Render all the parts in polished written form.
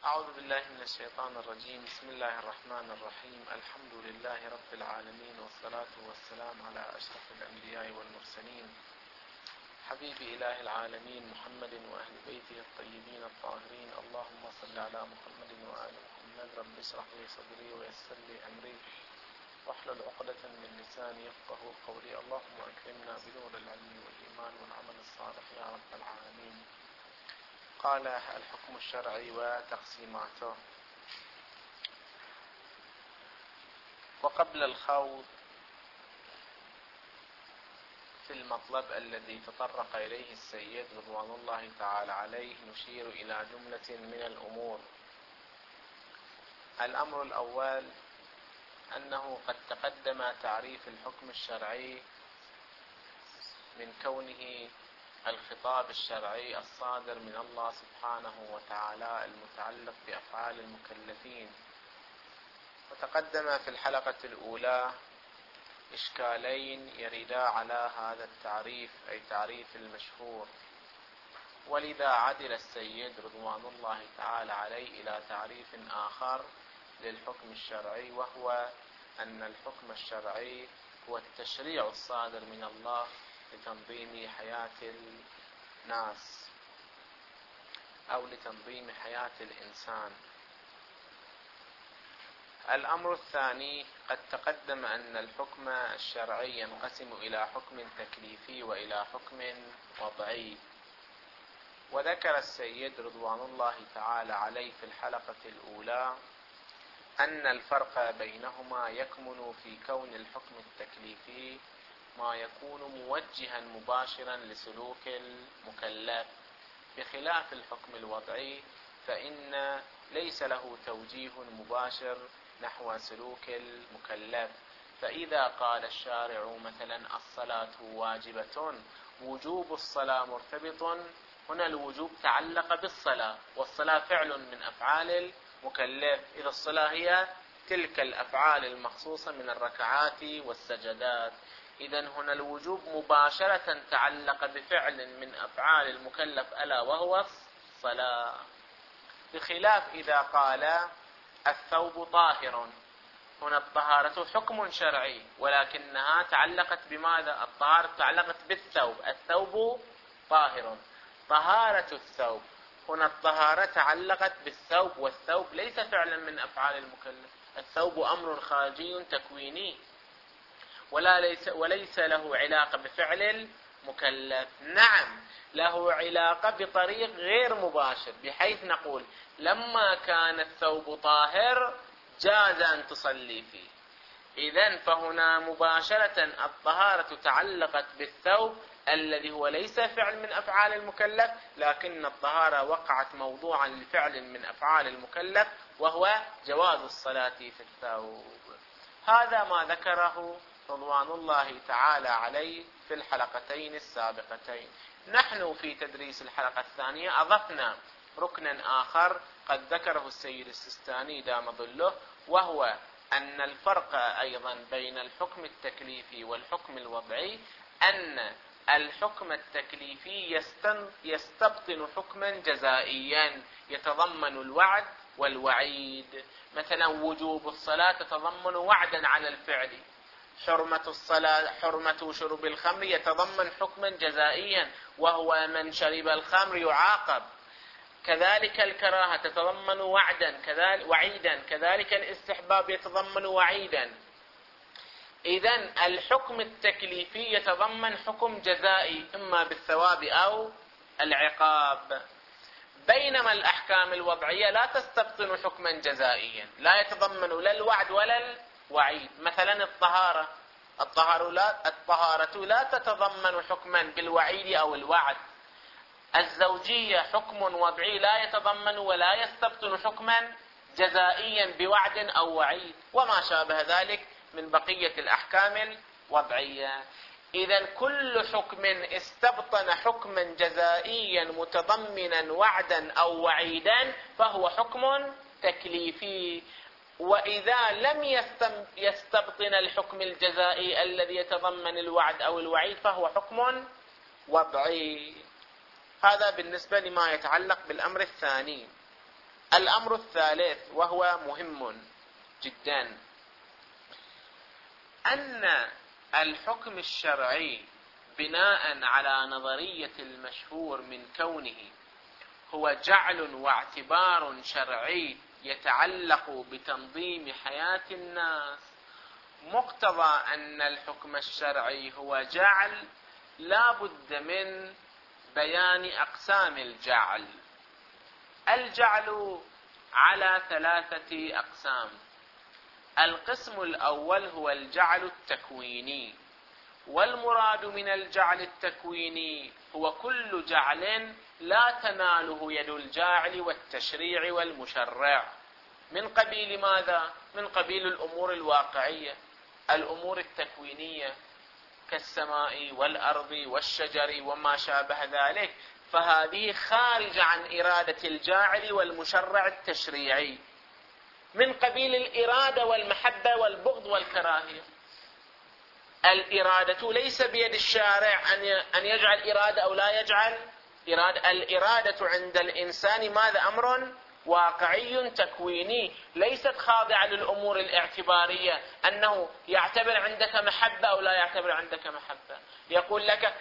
أعوذ بالله من الشيطان الرجيم. بسم الله الرحمن الرحيم. الحمد لله رب العالمين، والصلاة والسلام على أشرف الأنبياء والمرسلين، حبيب إله العالمين محمد وأهل بيته الطيبين الطاهرين. اللهم صل على محمد وآل محمد. رب اشرح لي صدري ويسر لي أمري واحلل عقدة من لساني يفقه قولي. اللهم أكرمنا بنور العلم والإيمان والعمل الصالح يا رب العالمين. قال الحكم الشرعي وتقسيماته. وقبل الخوض في المطلب الذي تطرق إليه السيد رضوان الله تعالى عليه، نشير إلى جملة من الأمور. الأمر الأول أنه قد تقدم تعريف الحكم الشرعي من كونه الخطاب الشرعي الصادر من الله سبحانه وتعالى المتعلق بأفعال المكلفين. وتقدم في الحلقة الأولى إشكالين يردا على هذا التعريف، أي تعريف المشهور، ولذا عدل السيد رضوان الله تعالى عليه إلى تعريف آخر للحكم الشرعي، وهو أن الحكم الشرعي هو التشريع الصادر من الله لتنظيم حياة الناس أو لتنظيم حياة الإنسان. الأمر الثاني، قد تقدم أن الحكم الشرعي ينقسم إلى حكم تكليفي وإلى حكم وضعي. وذكر السيد رضوان الله تعالى عليه في الحلقة الأولى أن الفرق بينهما يكمن في كون الحكم التكليفي ما يكون موجها مباشرا لسلوك المكلف، بخلاف الحكم الوضعي فإن ليس له توجيه مباشر نحو سلوك المكلف. فإذا قال الشارع مثلا الصلاة واجبة، وجوب الصلاة مرتبط، هنا الوجوب تعلق بالصلاة، والصلاة فعل من أفعال المكلف، إذا الصلاة هي تلك الأفعال المخصوصة من الركعات والسجدات. إذن هنا الوجوب مباشرة تعلق بفعل من أفعال المكلف ألا وهو الصلاة، بخلاف إذا قال الثوب طاهر، هنا الطهارة حكم شرعي ولكنها تعلقت بماذا؟ الطهارة تعلقت بالثوب، الثوب طاهر، طهارة الثوب، هنا الطهارة تعلقت بالثوب، والثوب ليس فعلا من أفعال المكلف، الثوب أمر خارجي تكويني وليس له علاقة بفعل المكلف. نعم له علاقة بطريق غير مباشر، بحيث نقول لما كان الثوب طاهر جاز أن تصلي فيه. إذن فهنا مباشرة الطهارة تعلقت بالثوب الذي هو ليس فعل من أفعال المكلف، لكن الطهارة وقعت موضوعا لفعل من أفعال المكلف وهو جواز الصلاة في الثوب. هذا ما ذكره رضوان الله تعالى عليه في الحلقتين السابقتين. نحن في تدريس الحلقة الثانية أضفنا ركنا آخر قد ذكره السيد السيستاني دام ظله، وهو أن الفرق أيضا بين الحكم التكليفي والحكم الوضعي أن الحكم التكليفي يستبطن حكما جزائيا يتضمن الوعد والوعيد. مثلا وجوب الصلاة تتضمن وعدا على الفعل، حرمة الصلاة، حرمة شرب الخمر يتضمن حكما جزائيا وهو من شرب الخمر يعاقب. كذلك الكراهة تتضمن وعيدا، كذلك الاستحباب يتضمن وعيدا. إذن الحكم التكليفي يتضمن حكم جزائي إما بالثواب أو العقاب، بينما الأحكام الوضعية لا تستبطن حكما جزائيا، لا يتضمن لا الوعد ولا الوعيد. مثلا الطهارة لا تتضمن حكما بالوعيد أو الوعد. الزوجية حكم وضعي لا يتضمن ولا يستبطن حكما جزائيا بوعد أو وعيد، وما شابه ذلك من بقية الأحكام الوضعية. إذن كل حكم استبطن حكما جزائيا متضمنا وعدا أو وعيدا فهو حكم تكليفي، وإذا لم يستبطن الحكم الجزائي الذي يتضمن الوعد أو الوعيد فهو حكم وضعي. هذا بالنسبة لما يتعلق بالأمر الثاني. الأمر الثالث وهو مهم جدا، أن الحكم الشرعي بناء على نظرية المشهور من كونه هو جعل واعتبار شرعي يتعلق بتنظيم حياة الناس، مقتضى أن الحكم الشرعي هو جعل لا بد من بيان أقسام الجعل. الجعل على 3 أقسام. القسم الأول هو الجعل التكويني، والمراد من الجعل التكويني هو كل جعل لا تناله يد الجاعل والتشريع والمشرع. من قبيل ماذا؟ من قبيل الأمور الواقعية، الأمور التكوينية كالسماء والأرض والشجر وما شابه ذلك، فهذه خارجة عن إرادة الجاعل والمشرع التشريعي، من قبيل الإرادة والمحبة والبغض والكراهية. الإرادة ليس بيد الشارع أن يجعل إرادة أو لا يجعل إرادة. الإرادة عند الإنسان ماذا؟ أمر واقعي تكويني، ليست خاضعة للأمور الاعتبارية، أنه يعتبر عندك محبة أو لا يعتبر عندك محبة. يقول لك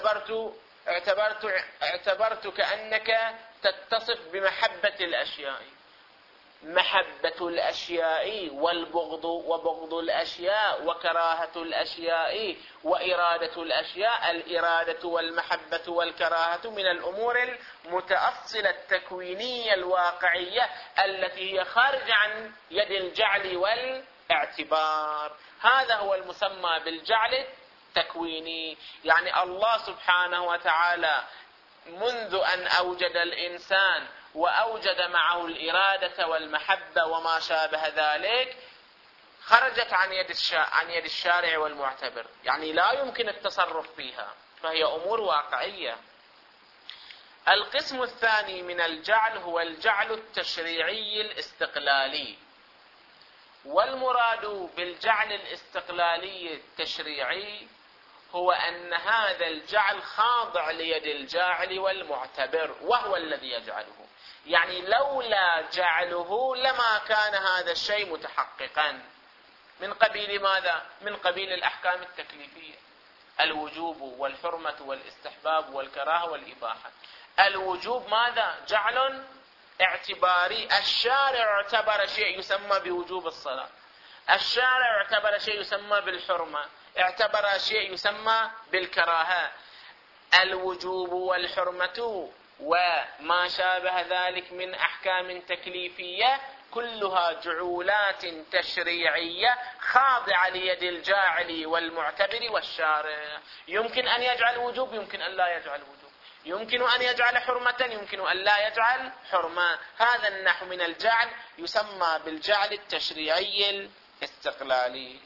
اعتبرتك أنك تتصف بمحبة الأشياء. محبة الأشياء والبغض وبغض الأشياء وكراهة الأشياء وإرادة الأشياء، الإرادة والمحبة والكراهة من الأمور المتأصلة التكوينية الواقعية التي هي خارجة عن يد الجعل والاعتبار. هذا هو المسمى بالجعل التكويني. يعني الله سبحانه وتعالى منذ أن أوجد الإنسان وأوجد معه الإرادة والمحبة وما شابه ذلك، خرجت عن يد الشارع والمعتبر، يعني لا يمكن التصرف فيها، فهي أمور واقعية. القسم الثاني من الجعل هو الجعل التشريعي الاستقلالي، والمراد بالجعل الاستقلالي التشريعي هو أن هذا الجعل خاضع ليد الجاعل والمعتبر، وهو الذي يجعله. يعني لولا جعله لما كان هذا الشيء متحققا. من قبيل ماذا؟ من قبيل الأحكام التكليفية، الوجوب والحرمة والاستحباب والكراهة والإباحة. الوجوب ماذا؟ جعل اعتباري. الشارع اعتبر شيء يسمى بوجوب الصلاة، الشارع اعتبر شيء يسمى بالحرمة، اعتبر شيء يسمى بالكراهة. الوجوب والحرمة وما شابه ذلك من أحكام تكليفية كلها جعولات تشريعية خاضعة ليد الجاعل والمعتبر والشارع. يمكن أن يجعل وجوب، يمكن أن لا يجعل وجوب، يمكن أن يجعل حرمة، يمكن أن لا يجعل حرمة. هذا النحو من الجعل يسمى بالجعل التشريعي الاستقلالي.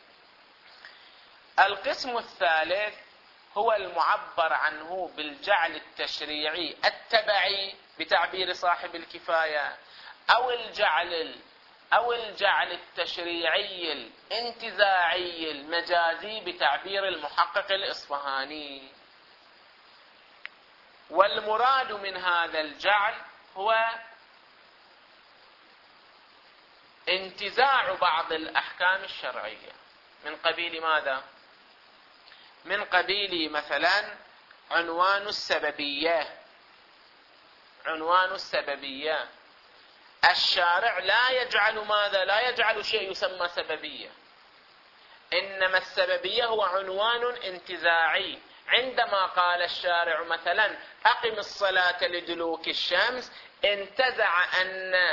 القسم الثالث هو المعبر عنه بالجعل التشريعي التبعي بتعبير صاحب الكفاية، أو الجعل التشريعي الانتزاعي المجازي بتعبير المحقق الإصفهاني. والمراد من هذا الجعل هو انتزاع بعض الأحكام الشرعية. من قبيل ماذا؟ من قبيل مثلا عنوان السببية. عنوان السببية، الشارع لا يجعل ماذا؟ لا يجعل شيء يسمى سببية، إنما السببية هو عنوان انتزاعي. عندما قال الشارع مثلا أقم الصلاة لدلوك الشمس، انتزع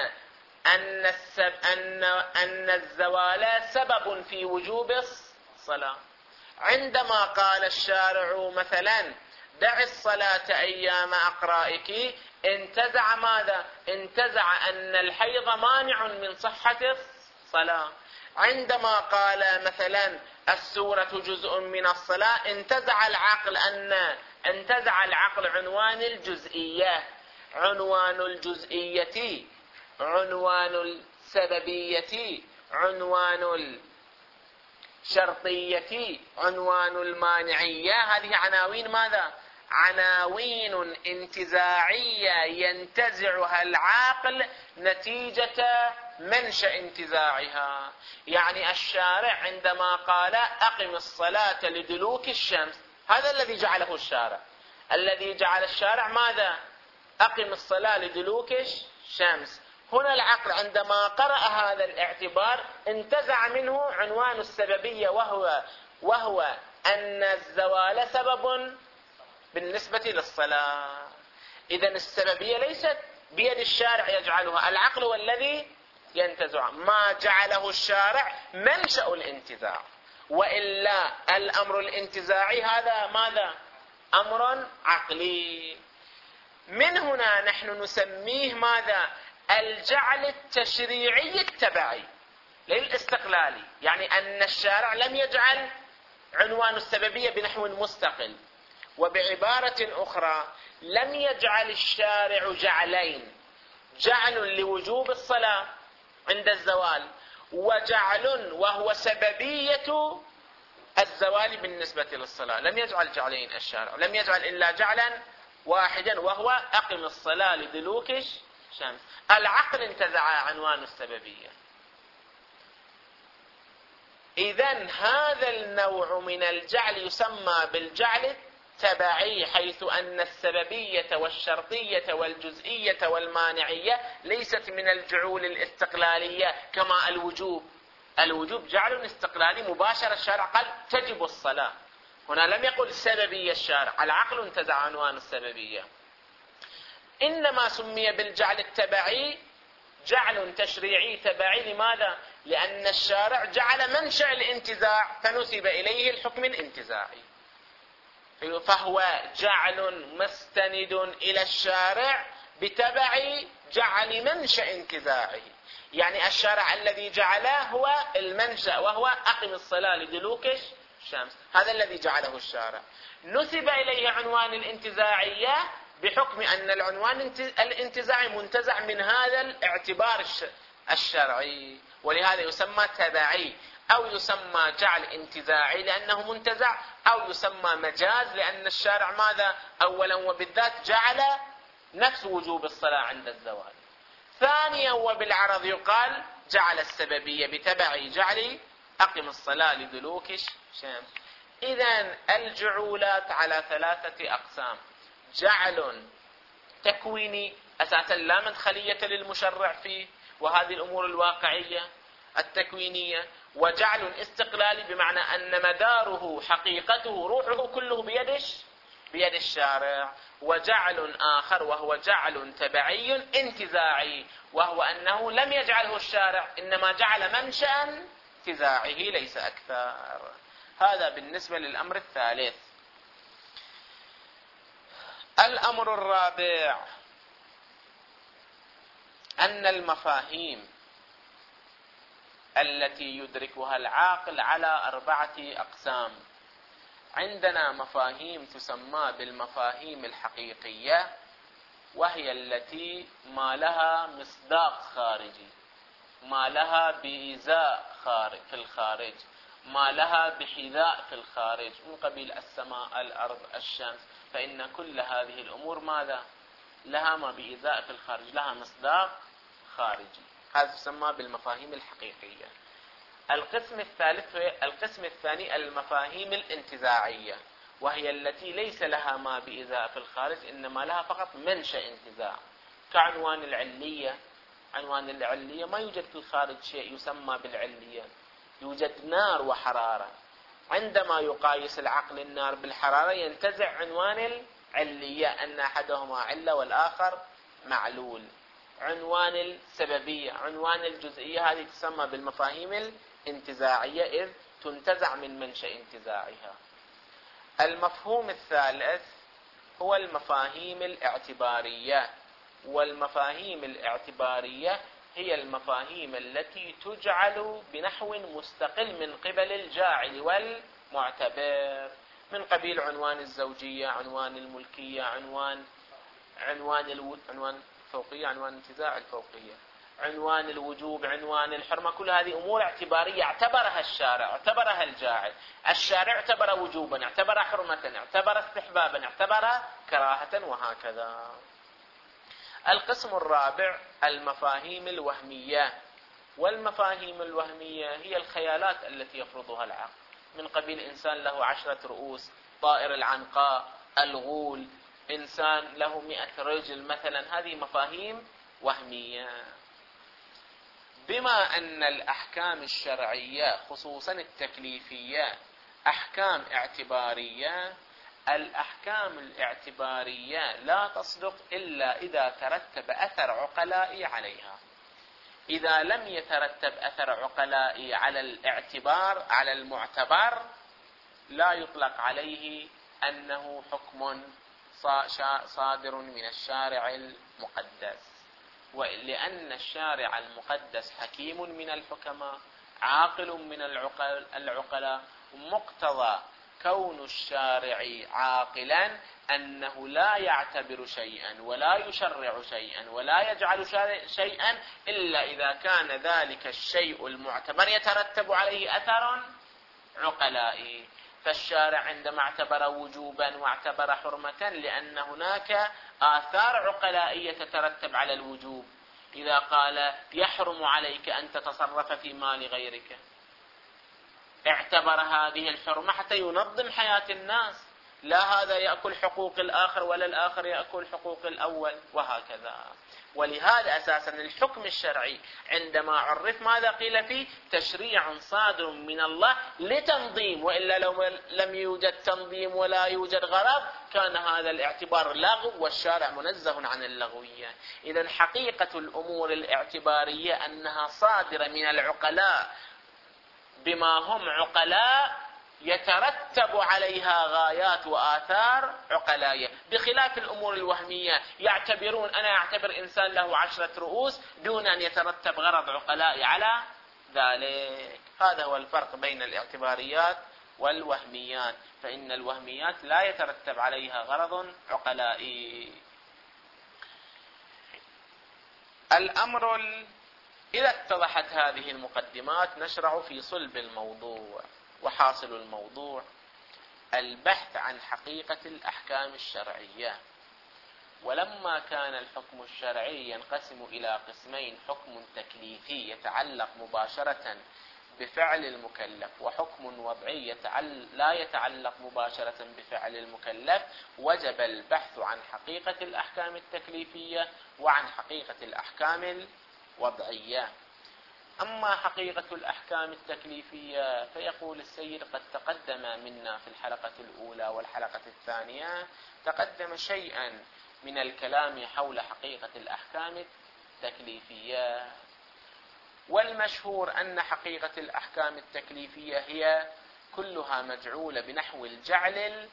أن الزوال سبب في وجوب الصلاة. عندما قال الشارع مثلا دع الصلاة أيام أقرائك، انتزع ماذا؟ انتزع أن الحيض مانع من صحة الصلاة. عندما قال مثلا السورة جزء من الصلاة، انتزع العقل عنوان الجزئية. عنوان الجزئية، عنوان السببية، عنوان الشرطية، عنوان المانعية، هذه عناوين ماذا؟ عناوين انتزاعية ينتزعها العاقل نتيجة منشأ انتزاعها. يعني الشارع عندما قال أقم الصلاة لدلوك الشمس، هذا الذي جعله الشارع. الذي جعل الشارع ماذا؟ أقم الصلاة لدلوك الشمس. هنا العقل عندما قرأ هذا الاعتبار انتزع منه عنوان السببية، وهو أن الزوال سبب بالنسبة للصلاة. إذن السببية ليست بيد الشارع يجعلها، العقل هو الذي ينتزع. ما جعله الشارع منشأ الانتزاع، وإلا الأمر الانتزاعي هذا ماذا؟ أمر عقلي. من هنا نحن نسميه ماذا؟ الجعل التشريعي التبعي للاستقلالي. يعني أن الشارع لم يجعل عنوان السببية بنحو مستقل، وبعبارة أخرى لم يجعل الشارع جعلين: جعل لوجوب الصلاة عند الزوال، وجعل وهو سببية الزوال بالنسبة للصلاة. لم يجعل جعلين الشارع، لم يجعل إلا جعلا واحدا وهو أقم الصلاة لدلوك الشمس. العقل انتزع عنوان السببية. إذن هذا النوع من الجعل يسمى بالجعل التبعي، حيث أن السببية والشرطية والجزئية والمانعية ليست من الجعول الاستقلالية كما الوجوب. الوجوب جعل استقلالي مباشر، الشارع قال تجب الصلاة. هنا لم يقل سببية الشارع، العقل انتزع عنوان السببية. إنما سمي بالجعل التبعي جعل تشريعي تبعي. لماذا؟ لأن الشارع جعل منشأ الانتزاع فنسب إليه الحكم الانتزاعي، فهو جعل مستند إلى الشارع بتبع جعل منشأ انتزاعه. يعني الشارع الذي جعله هو المنشأ، وهو أقم الصلاة لدلوك الشمس، هذا الذي جعله الشارع. نسب إليه عنوان الانتزاعية بحكم أن العنوان الانتزاعي منتزع من هذا الاعتبار الشرعي، ولهذا يسمى تبعي، أو يسمى جعل انتزاعي لأنه منتزع، أو يسمى مجاز لأن الشارع ماذا؟ أولا وبالذات جعل نفس وجوب الصلاة عند الزوال. ثانيا وبالعرض يقال جعل السببية بتبع جعل أقم الصلاة لدلوك الشمس. إذن الجعولات على ثلاثة أقسام: جعل تكويني أساسا لا مدخلية للمشرع فيه، وهذه الأمور الواقعية التكوينية، وجعل استقلالي بمعنى أن مداره حقيقته روحه كله بيد الشارع، وجعل آخر وهو جعل تبعي انتزاعي، وهو أنه لم يجعله الشارع إنما جعل منشأ انتزاعه ليس أكثر. هذا بالنسبة للأمر الثالث. الأمر الرابع أن المفاهيم التي يدركها العاقل على 4 أقسام. عندنا مفاهيم تسمى بالمفاهيم الحقيقية، وهي التي ما لها مصداق خارجي، ما لها بإزاء في الخارج، ما لها بحذاء في الخارج، من قبيل السماء، الأرض، الشمس، فإن كل هذه الأمور ماذا؟ لها ما بإزاء في الخارج، لها مصداق خارجي. هذا تسمى بالمفاهيم الحقيقية. القسم الثاني المفاهيم الانتزاعية، وهي التي ليس لها ما بإزاء في الخارج إنما لها فقط منشأ انتزاع، كعنوان العلية. عنوان العلية ما يوجد في الخارج شيء يسمى بالعلية، يوجد نار وحرارة. عندما يقايس العقل النار بالحرارة ينتزع عنوان العلية، أن أحدهما علة والآخر معلول. عنوان السببية، عنوان الجزئية، هذه تسمى بالمفاهيم الانتزاعية إذ تنتزع من منشأ انتزاعها. المفهوم الثالث هو المفاهيم الاعتبارية، والمفاهيم الاعتبارية هي المفاهيم التي تجعل بنحو مستقل من قبل الجاعل والمعتبر، من قبيل عنوان الزوجية، عنوان الملكية، عنوان الفوقية، عنوان انتزاع الفوقية. عنوان الوجوب، عنوان الحرمة، كل هذه أمور اعتبارية اعتبرها الشارع، اعتبرها الجاعل. الشارع اعتبر وجوبا، اعتبر حرمة، اعتبر استحبابا، اعتبر كراهة، وهكذا. القسم الرابع المفاهيم الوهمية. والمفاهيم الوهمية هي الخيالات التي يفرضها العقل، من قبيل إنسان له 10 رؤوس، طائر العنقاء، الغول، إنسان له 100 رجل مثلا. هذه مفاهيم وهمية. بما أن الأحكام الشرعية خصوصا التكليفية أحكام اعتبارية، الأحكام الاعتبارية لا تصدق إلا إذا ترتب أثر عقلائي عليها. إذا لم يترتب أثر عقلائي على الاعتبار، على المعتبر، لا يطلق عليه أنه حكم صادر من الشارع المقدس. ولأن الشارع المقدس حكيم من الحكماء، عاقل من العقلاء، مقتضى كون الشارع عاقلا أنه لا يعتبر شيئا ولا يشرع شيئا ولا يجعل شيئا إلا إذا كان ذلك الشيء المعتبر يترتب عليه أثر عقلائي. فالشارع عندما اعتبر وجوبا واعتبر حرمة لأن هناك آثار عقلائية تترتب على الوجوب. إذا قال يحرم عليك أن تتصرف في مال غيرك، اعتبر هذه الحرمة حتى ينظم حياة الناس، لا هذا يأكل حقوق الآخر ولا الآخر يأكل حقوق الأول، وهكذا. ولهذا أساسا الحكم الشرعي عندما عرف ماذا قيل فيه؟ تشريع صادر من الله لتنظيم، وإلا لو لم يوجد تنظيم ولا يوجد غرض كان هذا الاعتبار لغو، والشارع منزه عن اللغوية. إذن حقيقة الأمور الاعتبارية أنها صادرة من العقلاء بما هم عقلاء يترتب عليها غايات وآثار عقلائية، بخلاف الأمور الوهمية يعتبرون، أنا أعتبر إنسان له 10 رؤوس دون أن يترتب غرض عقلائي على ذلك. هذا هو الفرق بين الاعتباريات والوهميات، فإن الوهميات لا يترتب عليها غرض عقلائي. إذا اتضحت هذه المقدمات نشرع في صلب الموضوع. وحاصل الموضوع البحث عن حقيقة الأحكام الشرعية. ولما كان الحكم الشرعي ينقسم إلى قسمين: حكم تكليفي يتعلق مباشرة بفعل المكلف، وحكم وضعي لا يتعلق مباشرة بفعل المكلف، وجب البحث عن حقيقة الأحكام التكليفية وعن حقيقة الأحكام الوضعية. أما حقيقة الأحكام التكليفية فيقول السيد: قد تقدم منا في الحلقة الأولى والحلقة الثانية تقدم شيئا من الكلام حول حقيقة الأحكام التكليفية. والمشهور أن حقيقة الأحكام التكليفية هي كلها مجعولة بنحو الجعل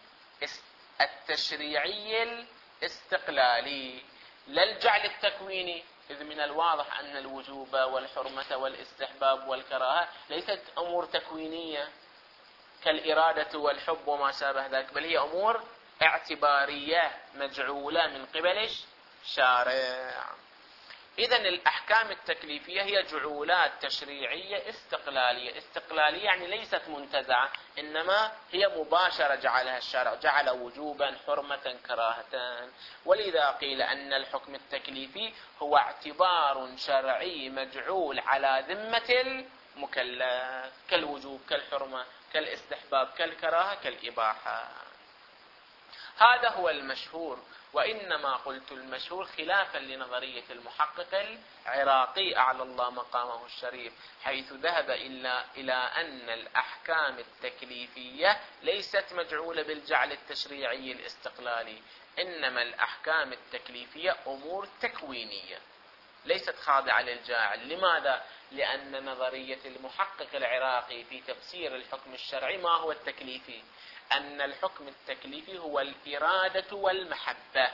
التشريعي الاستقلالي، لا الجعل التكويني، إذ من الواضح أن الوجوب والحرمة والاستحباب والكراهة ليست أمور تكوينية كالإرادة والحب وما شابه ذلك، بل هي أمور اعتبارية مجعولة من قبل الشارع. إذن الأحكام التكليفية هي جعولات تشريعية استقلالية. استقلالية يعني ليست منتزعة، إنما هي مباشرة جعلها الشارع، جعل وجوبا، حرمة، كراهة. ولذا قيل أن الحكم التكليفي هو اعتبار شرعي مجعول على ذمة المكلف، كالوجوب، كالحرمة، كالاستحباب، كالكراهة، كالإباحة. هذا هو المشهور. وإنما قلت المشهور خلافا لنظرية المحقق العراقي أعلى الله مقامه الشريف، حيث ذهب إلى أن الأحكام التكليفية ليست مجعولة بالجعل التشريعي الاستقلالي، إنما الأحكام التكليفية أمور تكوينية ليست خاضعة للجاعل. لماذا؟ لأن نظرية المحقق العراقي في تفسير الحكم الشرعي ما هو التكليفي؟ أن الحكم التكليفي هو الإرادة والمحبة.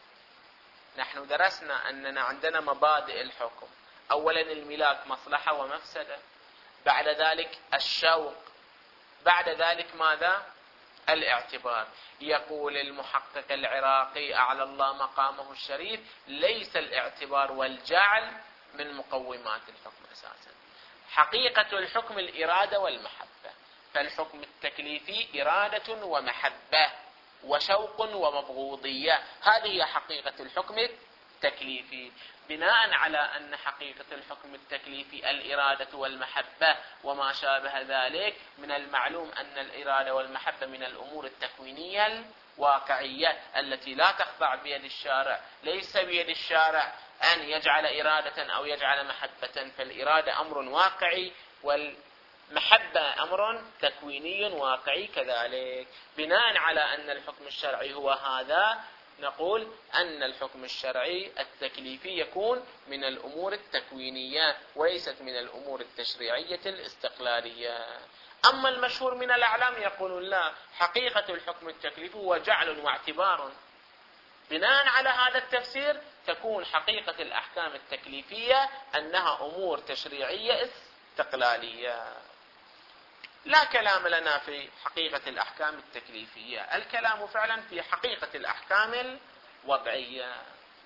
نحن درسنا أننا عندنا مبادئ الحكم: أولا الملاك مصلحة ومفسدة، بعد ذلك الشوق، بعد ذلك ماذا؟ الاعتبار. يقول المحقق العراقي أعلى الله مقامه الشريف: ليس الاعتبار والجعل من مقومات الحكم أساسا. حقيقة الحكم الإرادة والمحبة، فالحكم التكليفي إرادة ومحبة وشوق ومبغوضية، هذه هي حقيقة الحكم التكليفي. بناء على أن حقيقة الحكم التكليفي الإرادة والمحبة وما شابه ذلك، من المعلوم أن الإرادة والمحبة من الأمور التكوينية الواقعية التي لا تخضع بيد الشارع. ليس بيد الشارع أن يجعل إرادة أو يجعل محبة، فالإرادة أمر واقعي والمحبة أمر تكويني واقعي كذلك. بناء على أن الحكم الشرعي هو هذا، نقول أن الحكم الشرعي التكليفي يكون من الأمور التكوينية وليست من الأمور التشريعية الاستقلالية. أما المشهور من الأعلام يقولون لا، حقيقة الحكم التكليفي هو جعل واعتبار. بناء على هذا التفسير تكون حقيقة الأحكام التكليفية أنها أمور تشريعية استقلالية. لا كلام لنا في حقيقة الأحكام التكليفية، الكلام فعلا في حقيقة الأحكام الوضعية.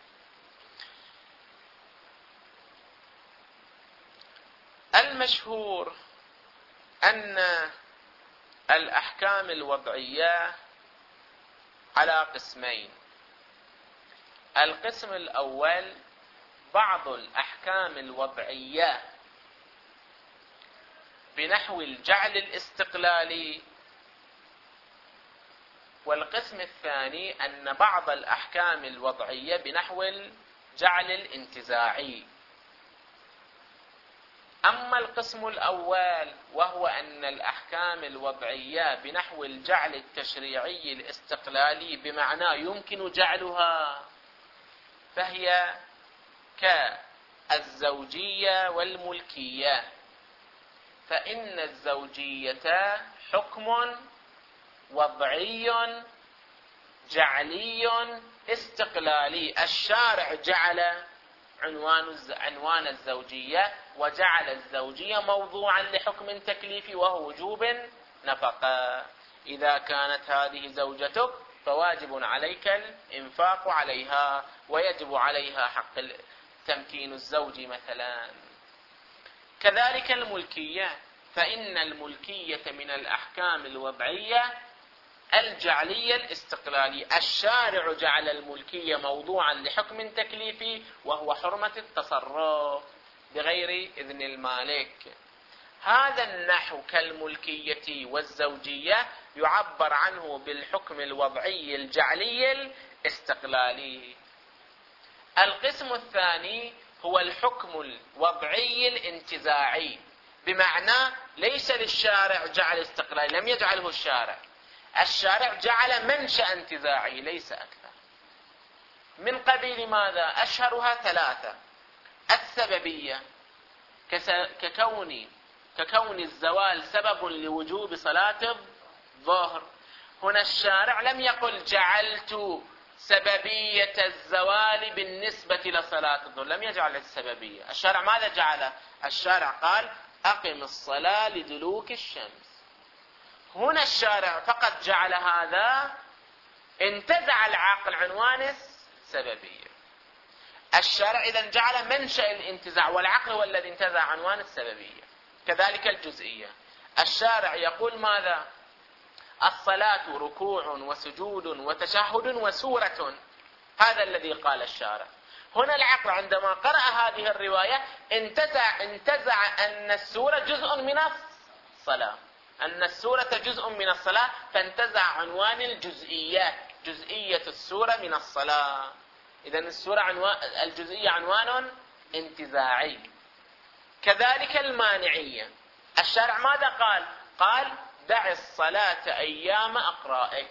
المشهور أن الأحكام الوضعية على قسمين. القسم الأول بعض الأحكام الوضعية بنحو الجعل الاستقلالي، والقسم الثاني أن بعض الأحكام الوضعية بنحو الجعل الانتزاعي. أما القسم الأول وهو أن الأحكام الوضعية بنحو الجعل التشريعي الاستقلالي بمعنى يمكن جعلها، فهي كالزوجية والملكية. فإن الزوجية حكم وضعي جعلي استقلالي، الشارع جعل عنوان الزوجية وجعل الزوجية موضوعا لحكم تكليفي وهو وجوب نفقة. إذا كانت هذه زوجتك فواجب عليك الإنفاق عليها ويجب عليها حق تمكين الزوج مثلا. كذلك الملكية، فإن الملكية من الأحكام الوضعية الجعلية الاستقلالية، الشارع جعل الملكية موضوعا لحكم تكليفي وهو حرمة التصرف بغير إذن المالك. هذا النحو كالملكية والزوجية يعبر عنه بالحكم الوضعي الجعلي الاستقلالي. القسم الثاني هو الحكم الوضعي الانتزاعي، بمعنى ليس للشارع جعل استقلالي، لم يجعله الشارع جعل منشأ انتزاعي ليس أكثر. من قبيل ماذا؟ أشهرها ثلاثة. السببية، ككون الزوال سبب لوجوب صلاة الظهر. هنا الشارع لم يقل جعلت سببية الزوال بالنسبة لصلاة الظهر، لم يجعل السببية. الشارع ماذا جعل؟ الشارع قال أقم الصلاة لدلوك الشمس. هنا الشارع فقط جعل هذا، انتزع العقل عنوان السببية. الشارع إذن جعل منشأ الانتزاع، والعقل هو الذي انتزع عنوان السببية. كذلك الجزئية، الشارع يقول ماذا؟ الصلاة ركوع وسجود وتشهد وسورة، هذا الذي قال الشارع. هنا العقل عندما قرأ هذه الرواية انتزع أن السورة جزء من الصلاة، أن السورة جزء من الصلاة، فانتزع عنوان الجزئية، جزئية السورة من الصلاة. إذن السورة الجزئية عنوان انتزاعي. كذلك المانعية، الشارع ماذا قال؟ قال دع الصلاة أيام أقرائك،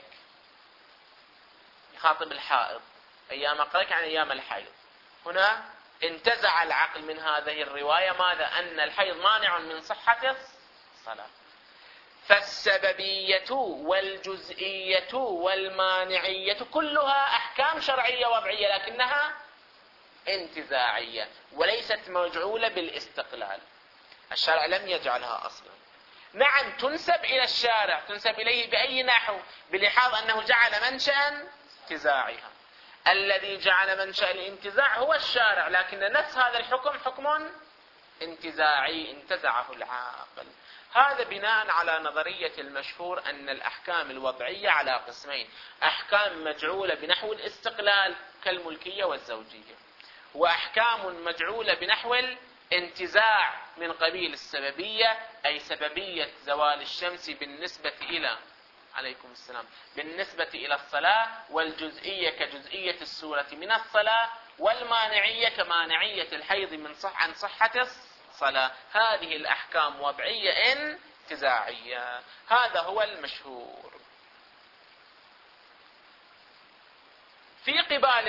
يخاطب الحائض، أيام أقرائك يعني أيام الحيض. هنا انتزع العقل من هذه الرواية ماذا؟ أن الحيض مانع من صحة الصلاة. فالسببية والجزئية والمانعية كلها أحكام شرعية وضعية، لكنها انتزاعية وليست مجعولة بالاستقلال. الشارع لم يجعلها أصلا. نعم تنسب إلى الشارع، تنسب إليه بأي نحو؟ بلحاظ أنه جعل منشأ انتزاعها. الذي جعل منشأ الانتزاع هو الشارع، لكن نفس هذا الحكم حكم انتزاعي انتزعه العاقل. هذا بناء على نظرية المشهور أن الأحكام الوضعية على قسمين: أحكام مجعولة بنحو الاستقلال كالملكية والزوجية، وأحكام مجعولة بنحو الانتزاع من قبيل السببية، أي سببية زوال الشمس بالنسبة إلى عليكم السلام بالنسبة إلى الصلاة، والجزئية كجزئية السورة من الصلاة، والمانعية كمانعية الحيض عن صحة الصلاة. هذه الأحكام وضعية انتزاعية. هذا هو المشهور. في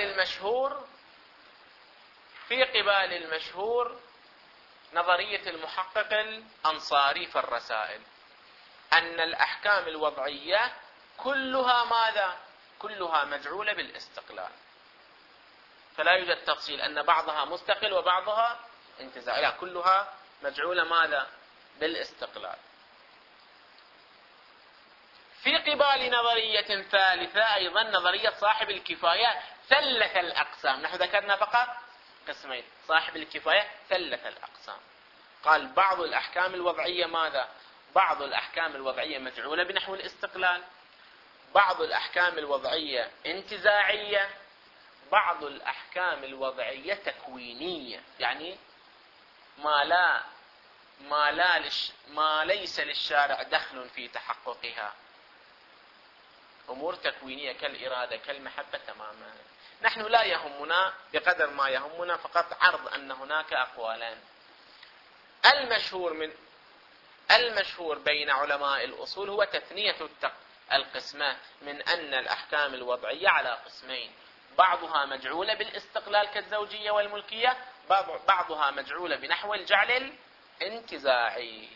قبال المشهور نظرية المحقق الأنصاري في الرسائل أن الأحكام الوضعية كلها ماذا؟ كلها مجعولة بالاستقلال، فلا يوجد تفصيل أن بعضها مستقل وبعضها انتزاعي، لا، كلها مجعولة ماذا؟ بالاستقلال. في قبال نظرية ثالثة أيضا، نظرية صاحب الكفاية، ثلث الأقسام. نحن ذكرنا فقط قسمين، صاحب الكفاية ثلث الأقسام. قال بعض الأحكام الوضعية ماذا؟ بعض الأحكام الوضعية مجعولة بنحو الاستقلال، بعض الأحكام الوضعية انتزاعية، بعض الأحكام الوضعية تكوينية، يعني ما ليس للشارع دخل في تحققها، أمور تكوينية كالإرادة كالمحبة تماما. نحن لا يهمنا بقدر ما يهمنا فقط عرض أن هناك أقوالان. المشهور بين علماء الأصول هو تثنية القسمة، من أن الأحكام الوضعية على قسمين: بعضها مجعولة بالاستقلال كالزوجية والملكية، بعضها مجعولة بنحو الجعل الانتزاعي.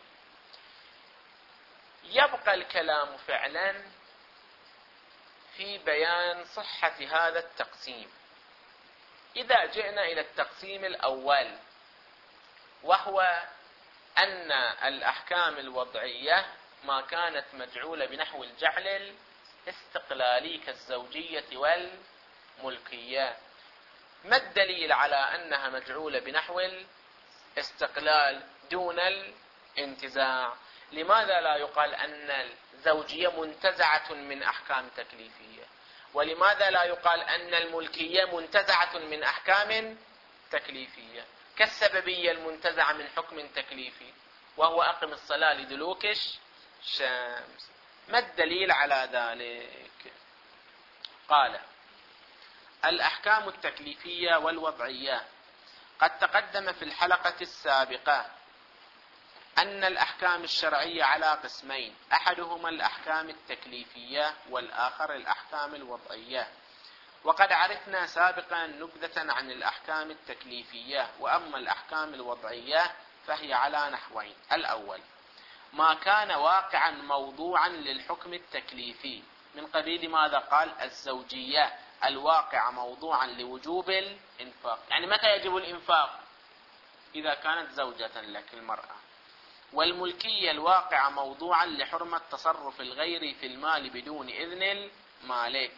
يبقى الكلام فعلا في بيان صحة هذا التقسيم. إذا جئنا إلى التقسيم الأول، وهو أن الأحكام الوضعية ما كانت مجعولة بنحو الجعل الاستقلالي كالزوجية والملكية، ما الدليل على أنها مجعولة بنحو الاستقلال دون الانتزاع؟ لماذا لا يقال أن الزوجية منتزعة من أحكام تكليفية؟ ولماذا لا يقال أن الملكية منتزعة من أحكام تكليفية كالسببية المنتزعة من حكم تكليفي، وهو أقم الصلاة لدلوك الشمس؟ ما الدليل على ذلك؟ قال: الأحكام التكليفية والوضعية. قد تقدم في الحلقة السابقة أن الأحكام الشرعية على قسمين: أحدهما الأحكام التكليفية والآخر الأحكام الوضعية. وقد عرفنا سابقا نبذة عن الأحكام التكليفية. وأما الأحكام الوضعية فهي على نحوين: الأول ما كان واقعا موضوعا للحكم التكليفي، من قبيل ماذا؟ قال الزوجية الواقع موضوعا لوجوب الإنفاق، يعني متى يجب الإنفاق؟ إذا كانت زوجة لك المرأة. والملكية الواقع موضوعا لحرمة تصرف الغير في المال بدون إذن المالك.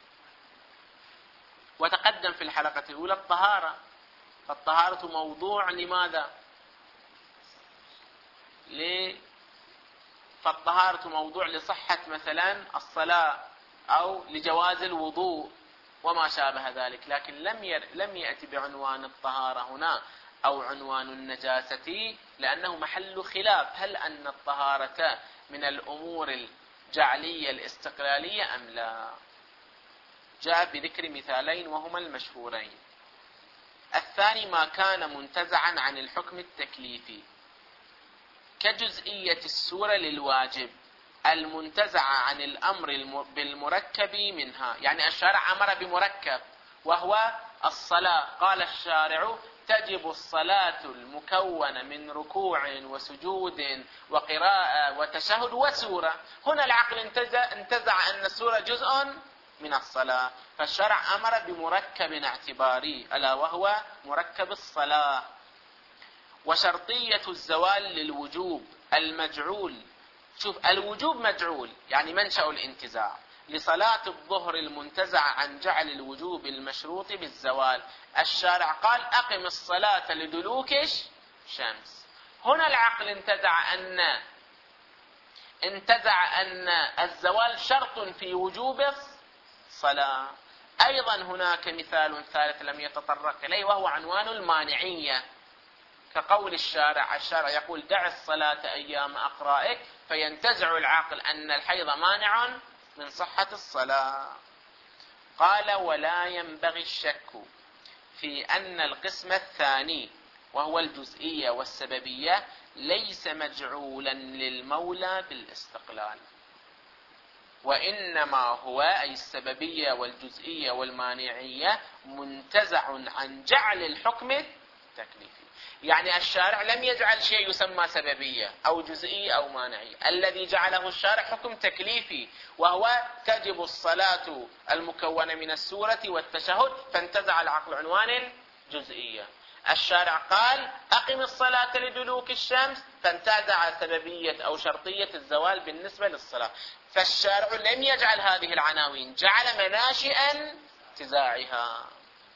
وتقدم في الحلقة الأولى الطهارة، فالطهارة موضوع لماذا؟ فالطهارة موضوع لصحة مثلا الصلاة أو لجواز الوضوء وما شابه ذلك، لكن لم يأتي بعنوان الطهارة هنا أو عنوان النجاسة، لأنه محل خلاف: هل أن الطهارة من الأمور الجعلية الاستقلالية أم لا؟ جاء بذكر مثالين وهما المشهورين. الثاني ما كان منتزعا عن الحكم التكليفي كجزئية السورة للواجب المنتزعة عن الأمر بالمركب منها، يعني الشارع أمر بمركب وهو الصلاة، قال الشارع: تجب الصلاة المكونة من ركوع وسجود وقراءة وتشهد وسورة. هنا العقل انتزع أن السورة جزء من الصلاة، فالشرع أمر بمركب اعتباري ألا وهو مركب الصلاة. وشرطية الزوال للوجوب المجعول، شوف الوجوب مجعول يعني منشأ الانتزاع، لصلاة الظهر المنتزع عن جعل الوجوب المشروط بالزوال. الشارع قال أقم الصلاة لدلوك الشمس. هنا العقل انتزع أن الزوال شرط في وجوب الصلاة. أيضا هناك مثال ثالث لم يتطرق إليه وهو عنوان المانعية، كقول الشارع يقول دع الصلاة أيام أقرائك، فينتزع العقل أن الحيض مانع من صحة الصلاة. قال ولا ينبغي الشك في أن القسم الثاني وهو الجزئية والسببية ليس مجعولا للمولى بالاستقلال، وإنما هو أي السببية والجزئية والمانعية منتزع عن جعل الحكم التكليفي. يعني الشارع لم يجعل شيء يسمى سببية أو جزئية أو مانعية، الذي جعله الشارع حكم تكليفي وهو تجب الصلاة المكونة من السورة والتشهد، فانتزع العقل عنوان الجزئية. الشارع قال أقم الصلاة لدلوك الشمس، فانتزع سببية أو شرطية الزوال بالنسبة للصلاة. فالشارع لم يجعل هذه العناوين، جعل مناشئا انتزاعها،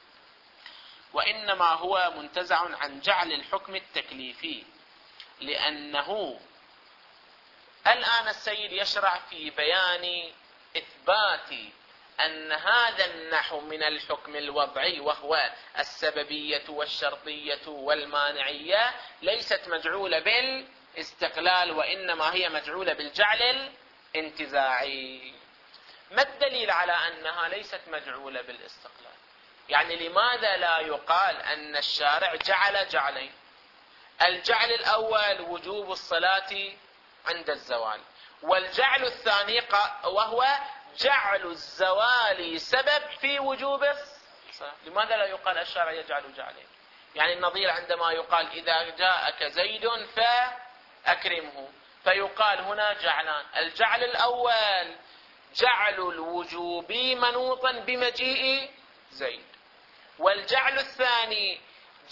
وإنما هو منتزع عن جعل الحكم التكليفي. لأنه الآن السيد يشرع في بيان إثبات أن هذا النحو من الحكم الوضعي وهو السببية والشرطية والمانعية ليست مجعولة بالاستقلال، وإنما هي مجعولة بالجعل الانتزاعي. ما الدليل على أنها ليست مجعولة بالاستقلال؟ يعني لماذا لا يقال أن الشارع جعل جعلين؟ الجعل الأول وجوب الصلاة عند الزوال، والجعل الثاني وهو جعل الزوال سبب في وجوب الصلاة. لماذا لا يقال الشارع يجعل جعلين؟ يعني النظير عندما يقال إذا جاءك زيد فأكرمه، فيقال هنا جعلان: الجعل الأول جعل الوجوب منوطا بمجيء زيد، والجعل الثاني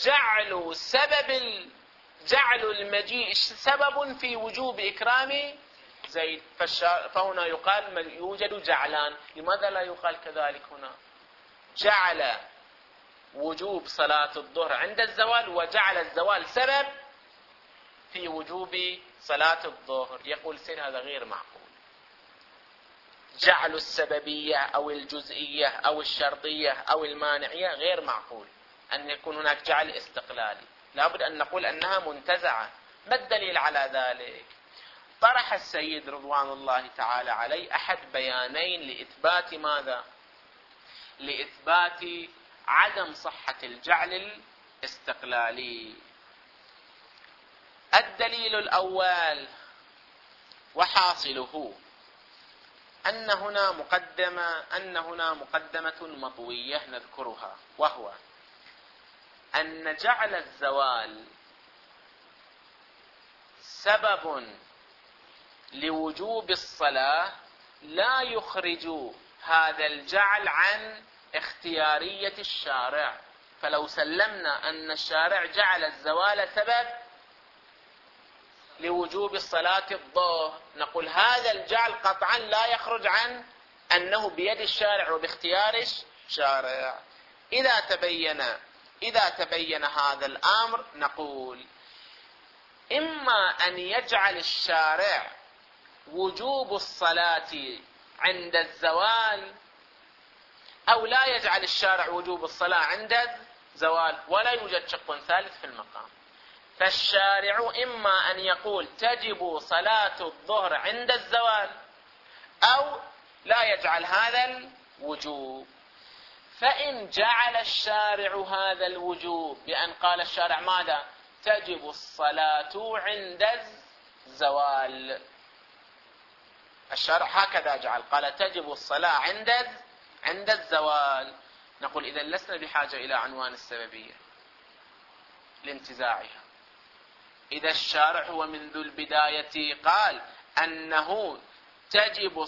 جعل المجيء سبب في وجوب إكرام زيد. فهنا يقال يوجد جعلان. لماذا لا يقال كذلك هنا؟ جعل وجوب صلاة الظهر عند الزوال، وجعل الزوال سبب في وجوب صلاة الظهر. يقول سير هذا غير معقول. جعل السببية أو الجزئية أو الشرطية أو المانعية غير معقول أن يكون هناك جعل استقلالي، لابد أن نقول أنها منتزعة. ما الدليل على ذلك؟ طرح السيد رضوان الله تعالى عليه أحد بيانين لإثبات ماذا؟ لإثبات عدم صحة الجعل الاستقلالي. الدليل الأول وحاصله أن هنا مقدمة مطوية نذكرها، وهو أن جعل الزوال سبب لوجوب الصلاة لا يخرج هذا الجعل عن اختيارية الشارع. فلو سلمنا أن الشارع جعل الزوال سبب لوجوب الصلاة الظهر، نقول هذا الجعل قطعا لا يخرج عن أنه بيد الشارع وباختيار الشارع. إذا تبين هذا الأمر نقول إما أن يجعل الشارع وجوب الصلاة عند الزوال، أو لا يجعل الشارع وجوب الصلاة عند الزوال، ولا يوجد شق ثالث في المقام. فالشارع إما أن يقول تجب صلاة الظهر عند الزوال، أو لا يجعل هذا الوجوب. فإن جعل الشارع هذا الوجوب بأن قال الشارع ماذا؟ تجب الصلاة عند الزوال. الشارع هكذا جعل، قال تجب الصلاة عند الزوال. نقول إذا لسنا بحاجة إلى عنوان السببية لانتزاعها. إذا الشارع هو منذ البداية قال أنه تجب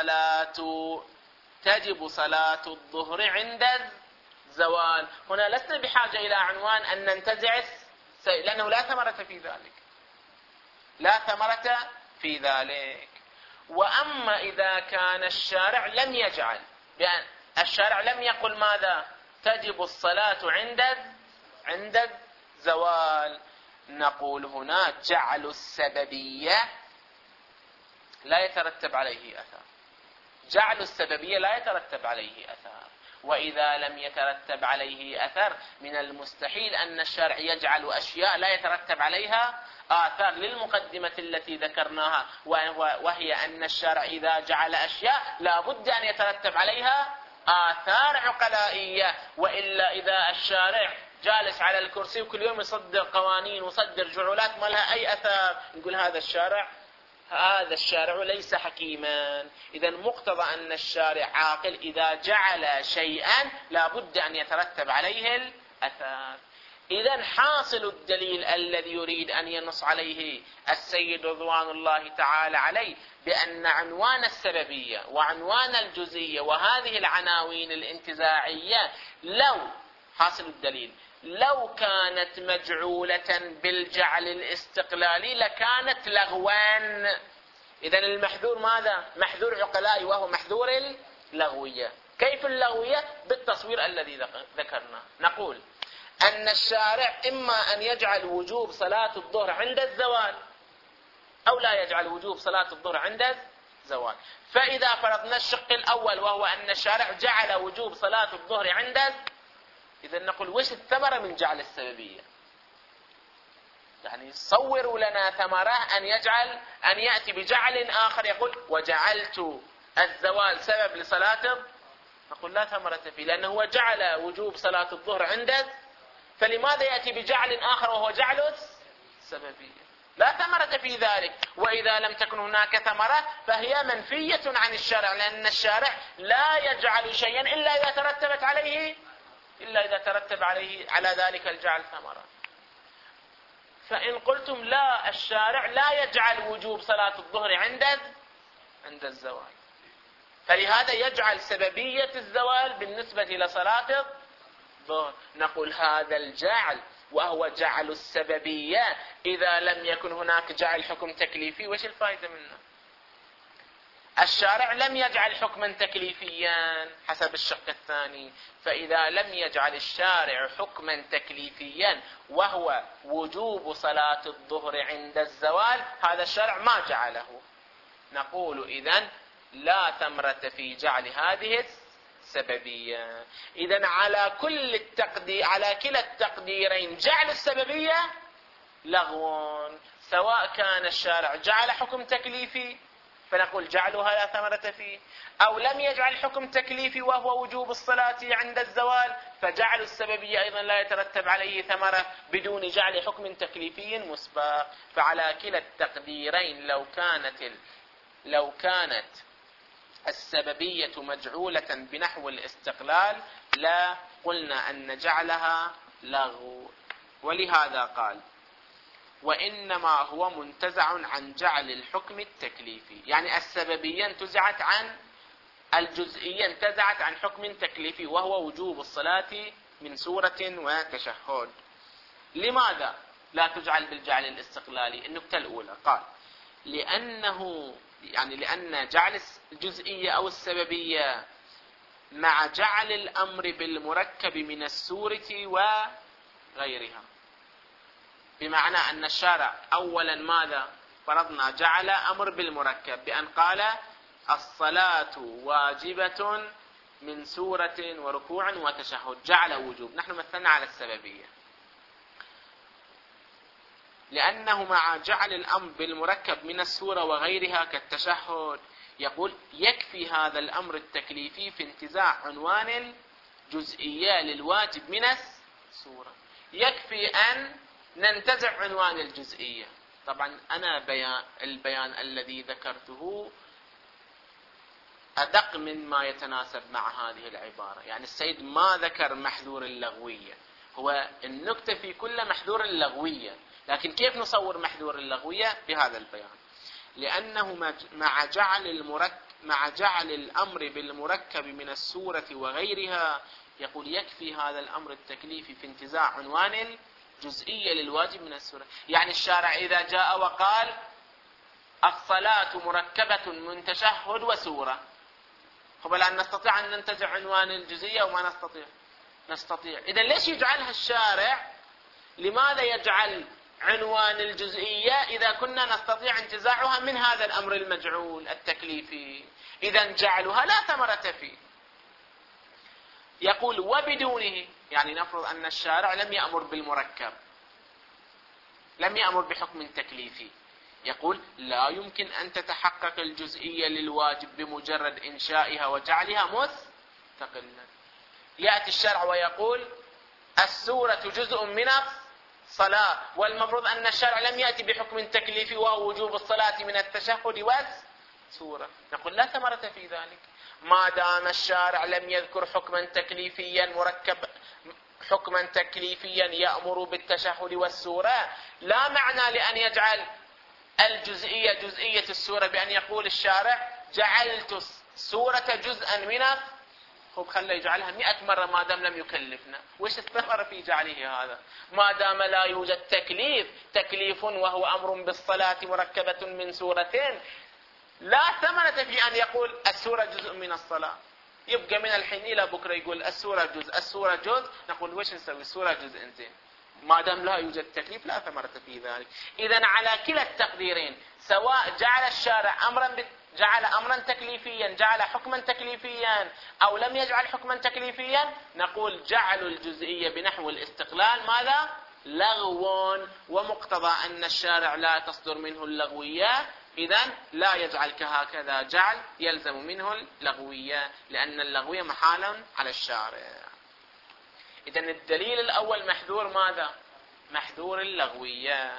صلاة الظهر عند الزوال، هنا لسنا بحاجة إلى عنوان أن ننتزع، لأنه لا ثمرة في ذلك. وأما إذا كان الشارع لم يجعل، بأن الشارع لم يقل ماذا؟ تجب الصلاة عند الزوال، نقول هنا جعل السببية لا يترتب عليه أثر. جعل السببية لا يترتب عليه أثر، وإذا لم يترتب عليه أثر من المستحيل أن الشارع يجعل أشياء لا يترتب عليها آثار، للمقدمة التي ذكرناها، وهي أن الشارع إذا جعل أشياء لا بد أن يترتب عليها آثار عقلائية، وإلا إذا الشارع جالس على الكرسي وكل يوم يصدر قوانين ويصدر جعولات ما لها أي أثر، نقول هذا الشارع ليس حكيما. إذا مقتضى أن الشارع عاقل، إذا جعل شيئا لا بد أن يترتب عليه الأثر. إذا حاصل الدليل الذي يريد أن ينص عليه السيد رضوان الله تعالى عليه بأن عنوان السببية وعنوان الجزئية وهذه العناوين الانتزاعية حاصل الدليل لو كانت مجعولة بالجعل الاستقلالي لكانت لغوان. إذا المحذور ماذا؟ محذور عقلائي، وهو محذور اللغوية. كيف اللغوية؟ بالتصوير الذي ذكرنا. نقول أن الشارع إما أن يجعل وجوب صلاة الظهر عند الزوال أو لا يجعل وجوب صلاة الظهر عند الزوال. فإذا فرضنا الشق الأول وهو أن الشارع جعل وجوب صلاة الظهر إذا نقول وش الثمرة من جعل السببية؟ يعني صوروا لنا ثمرة أن يأتي بجعل آخر يقول وجعلت الزوال سبب لصلاة، نقول لا ثمرة فيه، لأنه هو جعل وجوب صلاة الظهر فلماذا يأتي بجعل آخر وهو جعل السببية؟ لا ثمرة في ذلك. وإذا لم تكن هناك ثمرة فهي منفية عن الشارع، لأن الشارع لا يجعل شيئا إلا إذا ترتب عليه على ذلك الجعل ثمرة. فإن قلتم لا، الشارع لا يجعل وجوب صلاة الظهر عند الزوال، فلهذا يجعل سببية الزوال بالنسبة إلى صلاة الظهر، نقول هذا الجعل وهو جعل السببية إذا لم يكن هناك جعل حكم تكليفي وش الفائدة منه؟ الشارع لم يجعل حكما تكليفيا حسب الشق الثاني، فإذا لم يجعل الشارع حكما تكليفيا وهو وجوب صلاة الظهر عند الزوال، هذا الشارع ما جعله. نقول إذن لا ثمرة في جعل هذه السببية. إذن على كلا التقديرين جعل السببية لغو، سواء كان الشارع جعل حكم تكليفي فنقول جعلها لا ثمرة فيه، أو لم يجعل حكم تكليفي وهو وجوب الصلاة عند الزوال، فجعل السببية أيضا لا يترتب عليه ثمرة بدون جعل حكم تكليفي مسبق. فعلى كلا التقديرين لو كانت السببية مجعولة بنحو الاستقلال لا قلنا أن جعلها لغو. ولهذا قال وإنما هو منتزع عن جعل الحكم التكليفي، يعني السببية انتزعت عن الجزئية، انتزعت عن حكم تكليفي وهو وجوب الصلاة من سورة وتشهد. لماذا لا تجعل بالجعل الاستقلالي؟ النكتة الأولى قال لأن جعل الجزئية أو السببية مع جعل الأمر بالمركب من السورة وغيرها، بمعنى أن الشارع أولا ماذا فرضنا؟ جعل أمر بالمركب بأن قال الصلاة واجبة من سورة وركوع وتشهد، جعل وجوب. نحن مثلنا على السببية لأنه مع جعل الأمر بالمركب من السورة وغيرها كالتشهد يقول يكفي هذا الأمر التكليفي في انتزاع عنوان الجزئية للواجب من السورة. يكفي أن ننتزع عنوان الجزئية. طبعا أنا البيان الذي ذكرته أدق من ما يتناسب مع هذه العبارة، يعني السيد ما ذكر محذور اللغوية، هو النكتة في كل محذور اللغوية، لكن كيف نصور محذور اللغوية؟ بهذا البيان. لأنه مع جعل الأمر بالمركب من السورة وغيرها يقول يكفي هذا الأمر التكليفي في انتزاع عنوان الجزئية للواجب من السورة. يعني الشارع إذا جاء وقال الصلاة مركبة من تشهد وسورة. طب الآن نستطيع أن ننتزع عنوان الجزئية وما نستطيع؟ نستطيع. إذن ليش يجعلها الشارع؟ لماذا يجعل عنوان الجزئية إذا كنا نستطيع انتزاعها من هذا الأمر المجعول التكليفي؟ إذن جعلها لا ثمرة فيه. يقول وبدونه، يعني نفرض أن الشارع لم يأمر بالمركب، لم يأمر بحكم تكليفي، يقول لا يمكن أن تتحقق الجزئية للواجب بمجرد إنشائها وجعلها مستقلا. يأتي الشرع ويقول السورة جزء من الصلاة، والمفروض أن الشرع لم يأتي بحكم تكليفي وهو وجوب الصلاة من التشهد والسورة. نقول لا ثمرة في ذلك. ما دام الشارع لم يذكر حكما تكليفيا مركب، حكما تكليفيا يأمر بالتشهد والسورة، لا معنى لأن يجعل الجزئية جزئية السورة بأن يقول الشارع جعلت السورة جزءا من خلى يجعلها 100 مرة ما دام لم يكلفنا. وش الثمرة في جعله هذا؟ ما دام لا يوجد تكليف وهو أمر بالصلاة مركبة من سورتين، لا ثمرة في أن يقول السورة جزء من الصلاة. يبقى من الحين إلى بكرة يقول السورة جزء السورة جزء، نقول وش نسوي؟ السورة جزء انتين. ما دام لا يوجد تكليف لا ثمرة في ذلك. إذن على كلا التقديرين، سواء جعل الشارع جعل أمرا تكليفيا، جعل حكما تكليفيا، أو لم يجعل حكما تكليفيا، نقول جعل الجزئية بنحو الاستقلال ماذا؟ لغو، ومقتضى أن الشارع لا تصدر منه اللغوية، إذن لا يجعل كهكذا جعل يلزم منه اللغوية، لأن اللغوية محالا على الشارع. إذن الدليل الأول محذور ماذا؟ محذور اللغوية.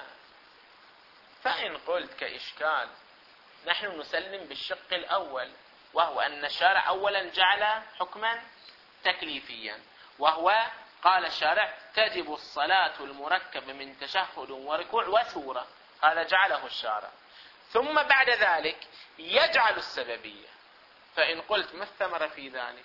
فإن قلت كإشكال، نحن نسلم بالشق الأول، وهو أن الشارع أولا جعل حكما تكليفيا، وهو قال الشارع تجب الصلاة المركب من تشهد وركوع وسورة، هذا جعله الشارع. ثم بعد ذلك يجعل السببية. فإن قلت ما الثمرة في ذلك؟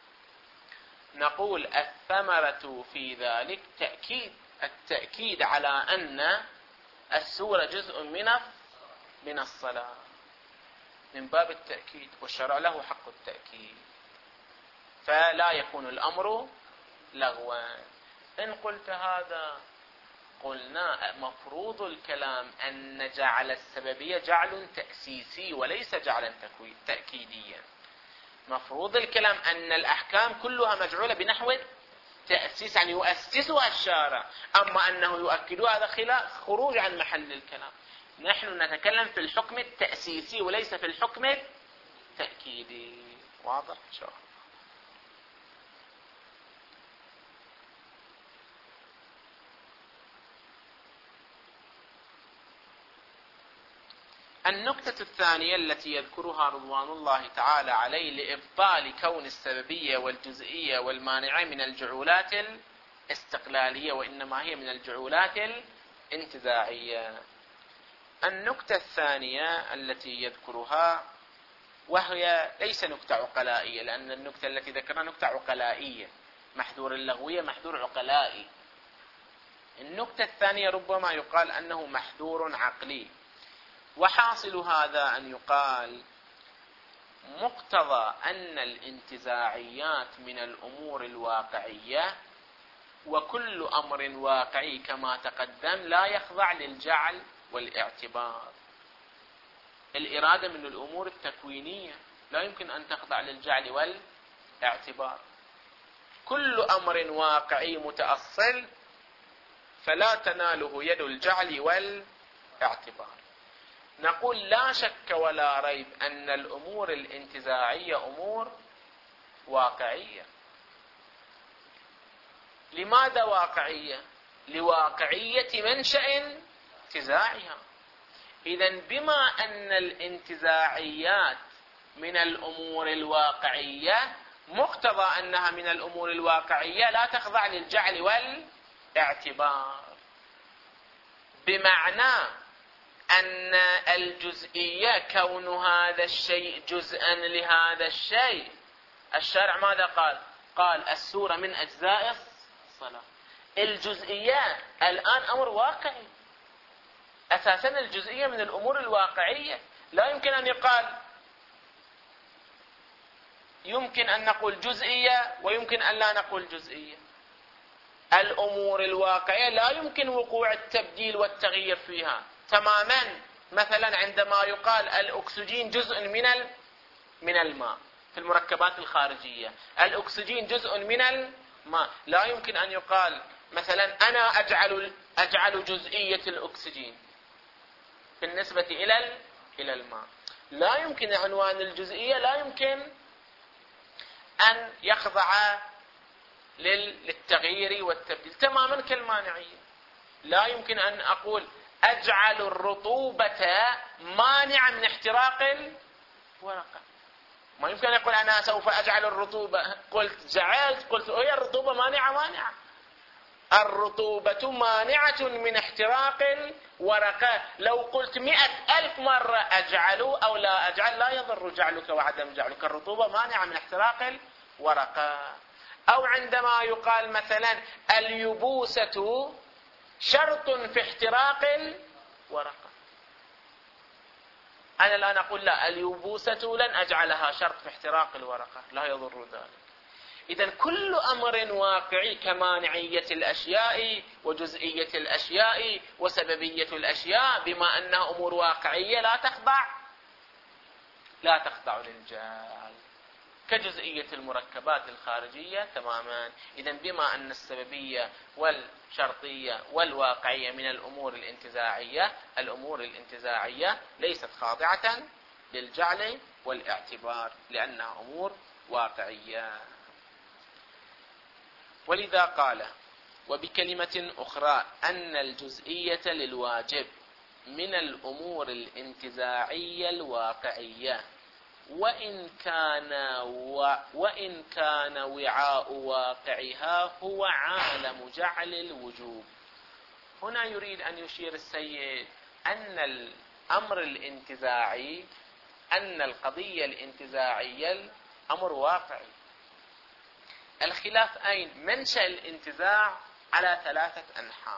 نقول الثمرة في ذلك التأكيد على أن السورة جزء من الصلاة، من باب التأكيد، والشرع له حق التأكيد، فلا يكون الأمر لغوا. إن قلت هذا، قلنا مفروض الكلام أن جعل السببية جعل تأسيسي وليس جعلا تأكيديا. مفروض الكلام أن الأحكام كلها مجعولة بنحو تأسيس، يعني يؤسسها الشارع، أما أنه يؤكدها هذا خروج عن محل الكلام. نحن نتكلم في الحكم التأسيسي وليس في الحكم التأكيدي. واضح إن شاء الله. النقطة الثانية التي يذكرها رضوان الله تعالى عليه لإبطال كون السببية والجزئية والمانعة من الجعولات الاستقلالية، وإنما هي من الجعولات الانتزاعية. النقطة الثانية التي يذكرها، وهي ليس نقطة عقلائية، لأن النقطة التي ذكرها نقطة عقلائية، محذور اللغوية محذور عقلائي. النقطة الثانية ربما يقال أنه محذور عقلي، وحاصل هذا أن يقال مقتضى أن الانتزاعيات من الأمور الواقعية، وكل أمر واقعي كما تقدم لا يخضع للجعل والاعتبار. الإرادة من الأمور التكوينية لا يمكن أن تخضع للجعل والاعتبار. كل أمر واقعي متأصل فلا تناله يد الجعل والاعتبار. نقول لا شك ولا ريب أن الأمور الانتزاعية أمور واقعية. لماذا واقعية؟ لواقعية منشأ انتزاعها. إذن بما أن الانتزاعيات من الأمور الواقعية، مقتضى أنها من الأمور الواقعية لا تخضع للجعل والاعتبار، بمعنى أن الجزئية كون هذا الشيء جزءا لهذا الشيء. الشرع ماذا قال؟ قال السورة من أجزاء الصلاة. الجزئية الآن أمر واقعي، أساسا الجزئية من الأمور الواقعية، لا يمكن أن يقال، يمكن أن نقول جزئية ويمكن أن لا نقول جزئية. الأمور الواقعية لا يمكن وقوع التبديل والتغيير فيها تماما. مثلا عندما يقال الأكسجين جزء من الماء في المركبات الخارجية، الأكسجين جزء من الماء، لا يمكن أن يقال مثلا أنا أجعل جزئية الأكسجين بالنسبة إلى الماء. لا يمكن، عنوان الجزئية لا يمكن أن يخضع للتغيير والتبديل تماما كالمانعية. لا يمكن أن أقول أجعل الرطوبة مانعة من احتراق الورقة، ما يمكن أن يقول أنا سوف أجعل الرطوبة، قلت هي الرطوبة مانعة. الرطوبة مانعة من احتراق الورقة. لو قلت 100,000 مرة أجعل أو لا أجعل لا يضر جعلك وعدم جعلك، الرطوبة مانعة من احتراق الورقة. أو عندما يقال مثلا اليبوسة شرط في احتراق الورقة، أنا الآن أقول لا، اليبوسة لن أجعلها شرط في احتراق الورقة، لا يضر ذلك. إذن كل أمر واقعي كمانعية الأشياء وجزئية الأشياء وسببية الأشياء، بما أنها أمور واقعية لا تخضع للجال، كجزئية المركبات الخارجية تماما. إذن بما أن السببية والشرطية والواقعية من الأمور الانتزاعية ليست خاضعة للجعل والاعتبار لأنها أمور واقعية. ولذا قال وبكلمة أخرى أن الجزئية للواجب من الأمور الانتزاعية الواقعية، وإن كان وعاء واقعها هو عالم جعل الوجوب. هنا يريد أن يشير السيد أن الأمر الانتزاعي، أن القضية الانتزاعية أمر واقعي. الخلاف أين؟ منشأ الانتزاع على 3 أنحاء.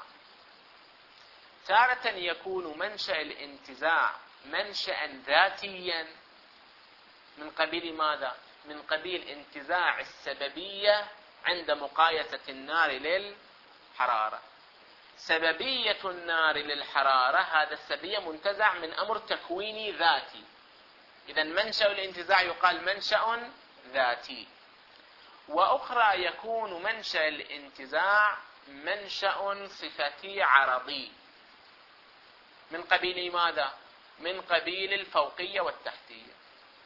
تارة يكون منشأ الانتزاع منشأ ذاتيا من قبيل ماذا؟ من قبيل انتزاع السببية عند مقايسة النار للحرارة. سببية النار للحرارة هذا السببية منتزع من أمر تكويني ذاتي. إذن منشأ الانتزاع يقال منشأ ذاتي. وأخرى يكون منشأ الانتزاع منشأ صفتي عرضي من قبيل ماذا؟ من قبيل الفوقية والتحتية.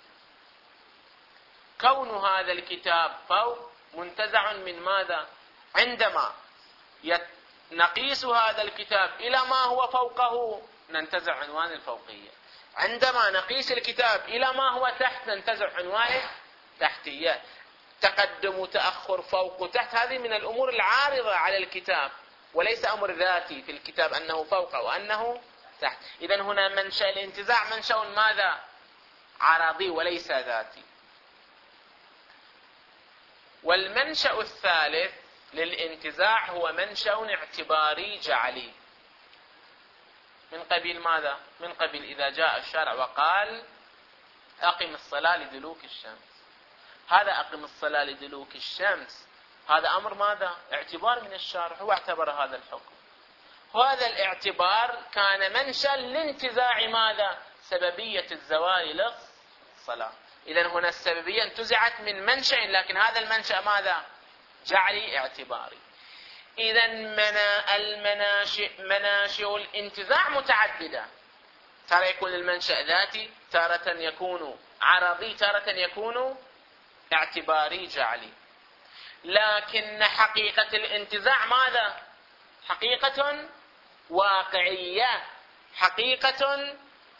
كون هذا الكتاب فوق منتزع من ماذا؟ عندما نقيس هذا الكتاب إلى ما هو فوقه ننتزع عنوان الفوقية، عندما نقيس الكتاب إلى ما هو تحت ننتزع عنوان التحتية. تقدم وتأخر، فوق وتحت، هذه من الأمور العارضة على الكتاب، وليس أمر ذاتي في الكتاب أنه فوق وأنه تحت. إذن هنا منشأ الانتزاع منشأ ماذا؟ عرضي وليس ذاتي. والمنشأ الثالث للانتزاع هو منشأ اعتباري جعلي من قبيل ماذا؟ من قبيل إذا جاء الشارع وقال أقم الصلاة لدلوك الشمس، هذا أقم الصلاة لدلوك الشمس هذا أمر ماذا؟ اعتبار من الشارع، هو اعتبر هذا الحكم. وهذا الاعتبار كان منشأ لانتزاع ماذا؟ سببية الزوال للصلاة. إذن هنا السببية انتزعت من منشأ، لكن هذا المنشأ ماذا؟ جعلي اعتباري. إذن مناشئ الانتزاع متعددة، تارة يكون المنشأ ذاتي، تارة يكون عرضي، تارة يكون اعتباري جعلي. لكن حقيقة الانتزاع ماذا؟ حقيقة واقعية، حقيقة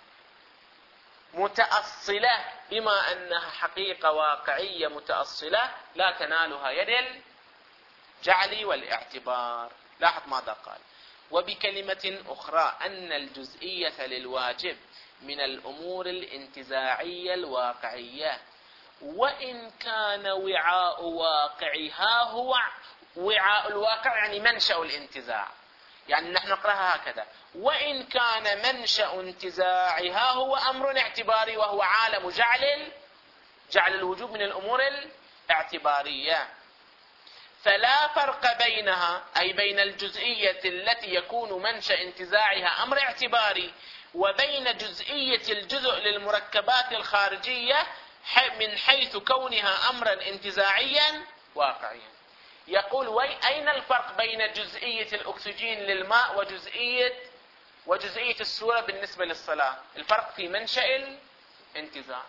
متأصلة، بما أنها حقيقة واقعية متأصلة لا تنالها يد الجعل والاعتبار. لاحظ ماذا قال: وبكلمة أخرى أن الجزئية للواجب من الأمور الانتزاعية الواقعية، وإن كان وعاء واقعها هو وعاء الواقع، يعني منشأ الانتزاع. يعني نحن نقرأها هكذا: وإن كان منشأ انتزاعها هو أمر اعتباري وهو عالم جعل الوجوب من الأمور الاعتبارية، فلا فرق بينها، أي بين الجزئية التي يكون منشأ انتزاعها أمر اعتباري وبين جزئية الجزء للمركبات الخارجية من حيث كونها أمرا انتزاعيا واقعيا. يقول: أين الفرق بين جزئية الأكسجين للماء وجزئية الصورة بالنسبة للصلاة؟ الفرق في منشأ الانتزاع.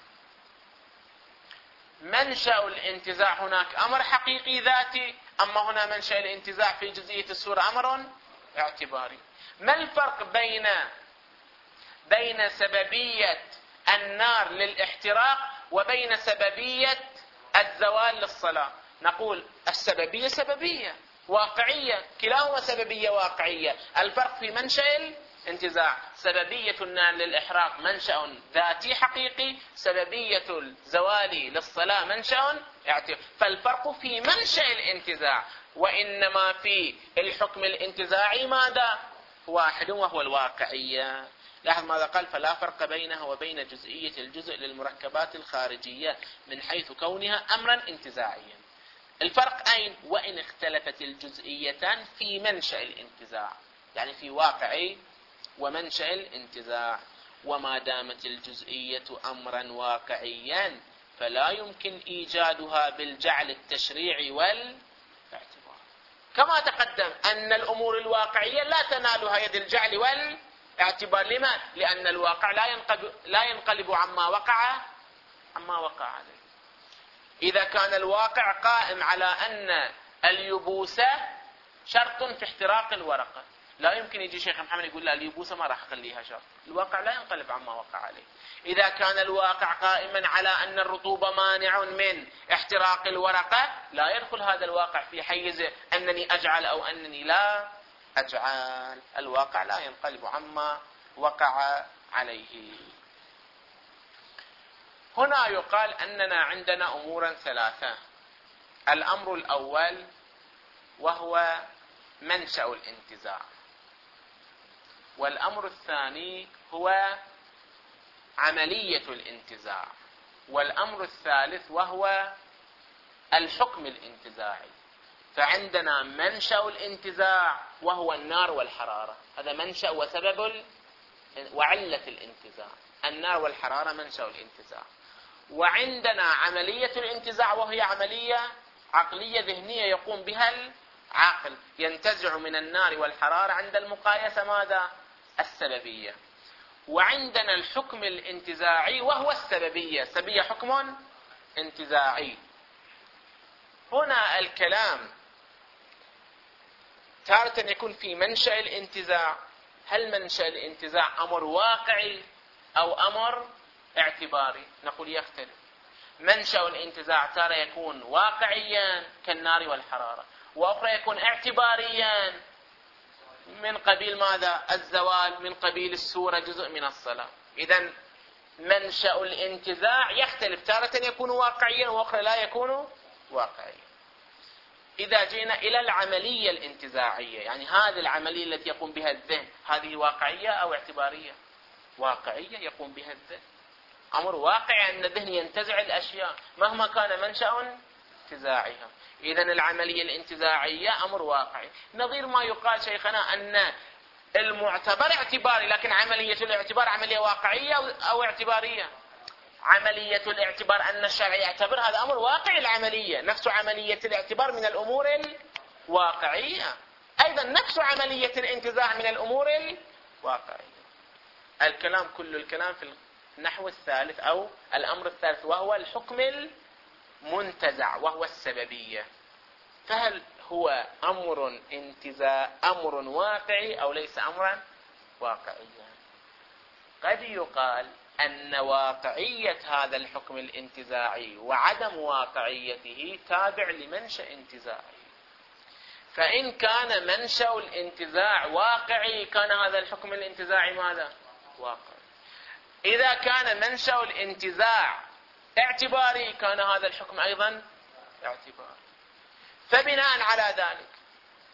منشأ الانتزاع هناك أمر حقيقي ذاتي، أما هنا منشأ الانتزاع في جزئية الصورة أمر اعتباري. ما الفرق بين سببية النار للاحتراق وبين سببية الزوال للصلاة؟ نقول السببية سببية واقعية، كلاهما سببية واقعية. الفرق في منشأ الانتزاع: سببية النار للإحراق منشأ ذاتي حقيقي، سببية الزوال للصلاة منشأ اعتباري. فالفرق في منشأ الانتزاع، وإنما في الحكم الانتزاعي ماذا؟ واحد وهو الواقعية. لاحظ ماذا قال: فلا فرق بينها وبين جزئية الجزء للمركبات الخارجية من حيث كونها أمرا انتزاعيا. الفرق أين؟ وإن اختلفت الجزئيتان في منشأ الانتزاع، يعني في واقعي ومنشأ الانتزاع. وما دامت الجزئية أمرا واقعيا فلا يمكن إيجادها بالجعل التشريعي والاعتبار. كما تقدم أن الأمور الواقعية لا تنالها يد الجعل والاعتبار. لما؟ لأن الواقع لا ينقلب عما وقع عليه. إذا كان الواقع قائم على أن اليبوسة شرط في احتراق الورقة، لا يمكن يجي شيخ محمد يقول لا اليبوسة ما راح أخليها شرط. الواقع لا ينقلب عما وقع عليه. إذا كان الواقع قائما على أن الرطوبة مانع من احتراق الورقة، لا يدخل هذا الواقع في حيز أنني أجعل أو أنني لا أجعل. الواقع لا ينقلب عما وقع عليه. هنا يقال أننا عندنا أمورا ثلاثة. الأمر الأول وهو منشأ الانتزاع، والأمر الثاني هو عملية الانتزاع، والأمر الثالث وهو الحكم الانتزاعي. فعندنا منشأ الانتزاع وهو النار والحرارة، هذا منشأ وسبب وعلة الانتزاع. النار والحرارة منشأ الانتزاع. وعندنا عملية الانتزاع وهي عملية عقلية ذهنية يقوم بها العقل، ينتزع من النار والحرارة عند المقايسة ماذا؟ السببية. وعندنا الحكم الانتزاعي وهو السببية حكم انتزاعي. هنا الكلام تارة يكون في منشأ الانتزاع. هل منشأ الانتزاع أمر واقعي أو أمر اعتباري؟ نقول يختلف. منشأ الانتزاع تارة يكون واقعيا كالنار والحرارة، وأخرى يكون اعتباريا من قبيل ماذا؟ الزوال، من قبيل السورة جزء من الصلاة. إذن منشأ الانتزاع يختلف، تارة يكون واقعيا وأخرى لا يكون واقعيا. إذا جينا إلى العملية الانتزاعية، يعني هذه العملية التي يقوم بها الذهن، هذه واقعية أو اعتبارية؟ واقعية يقوم بها الذهن. أمر واقعي أن الذهن ينتزع الأشياء مهما كان منشأ انتزاعها. إذن العملية الانتزاعية أمر واقعي، نظير ما يقال شيخنا أن المعتبر اعتباري، لكن عملية الاعتبار عملية واقعية أو اعتبارية؟ عملية الاعتبار أن الشرع يعتبر، هذا أمر واقعي. العملية نفس عملية الاعتبار من الأمور الواقعية، أيضا نفس عملية الانتزاع من الأمور الواقعية. كل الكلام في النحو الثالث أو الأمر الثالث وهو الحكم المنتزع وهو السببية. فهل هو أمر واقعي أو ليس أمرا واقعيا؟ قد يقال أن واقعية هذا الحكم الانتزاعي وعدم واقعيته تابع لمنشأ انتزاعي. فإن كان منشأ الانتزاع واقعي كان هذا الحكم الانتزاعي ماذا؟ واقعي. إذا كان منشأ الانتزاع اعتباري كان هذا الحكم أيضا اعتباري. فبناء على ذلك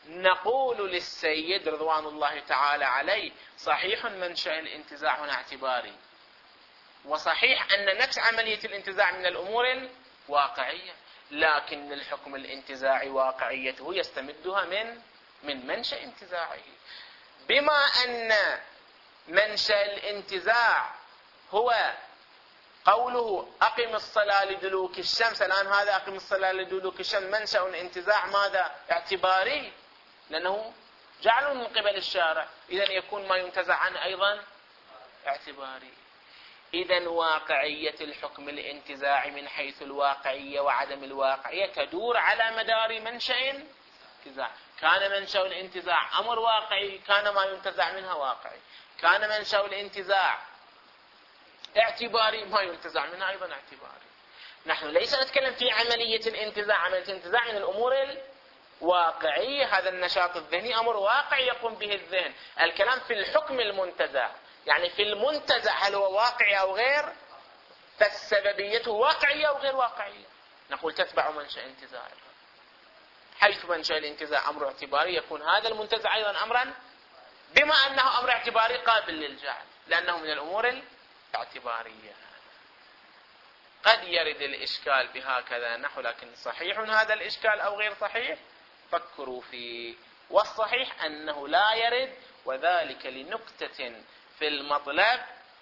نقول للسيد رضوان الله تعالى عليه صحيح منشأ الانتزاع هنا اعتباري، وصحيح أن نفس عملية الانتزاع من الأمور الواقعية، لكن الحكم الانتزاعي واقعيته يستمدها من منشأ انتزاعه. بما أن منشأ الانتزاع هو قوله أقم الصلاة لدلوك الشمس، الآن هذا أقم الصلاة لدلوك الشمس منشأ انتزاع ماذا؟ اعتباري، لأنه جعل من قبل الشارع، إذن يكون ما ينتزع عنه أيضا اعتباري. إذن واقعية الحكم الانتزاعي من حيث الواقعية وعدم الواقعية تدور على مدار منشأ انتزاع. كان منشأ الانتزاع أمر واقعي كان ما ينتزع منها واقعي، كان منشأ الانتزاع اعتباري ما ينتزع منها أيضا اعتباري. نحن ليس نتكلم في عملية الانتزاع، عملية الانتزاع من الأمور الواقعية، هذا النشاط الذهني أمر واقعي يقوم به الذهن. الكلام في الحكم المنتزع، يعني في المنتزع هل هو واقعي أو غير، فالسببية واقعية أو غير واقعية، نقول تتبع منشأ انتزاعي. حيث منشأ الانتزاع أمر اعتباري يكون هذا المنتزع أيضا أمرا، بما أنه أمر اعتباري قابل للجعل لأنه من الأمور الاعتبارية. قد يرد الإشكال بهكذا نحو، لكن صحيح هذا الإشكال أو غير صحيح فكروا فيه. والصحيح أنه لا يرد، وذلك لنكتة في المطلب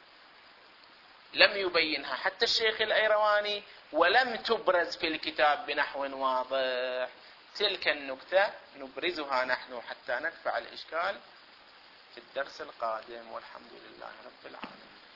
لم يبينها حتى الشيخ الأيرواني ولم تبرز في الكتاب بنحو واضح. تلك النكتة نبرزها نحن حتى ندفع الإشكال في الدرس القادم، والحمد لله رب العالمين.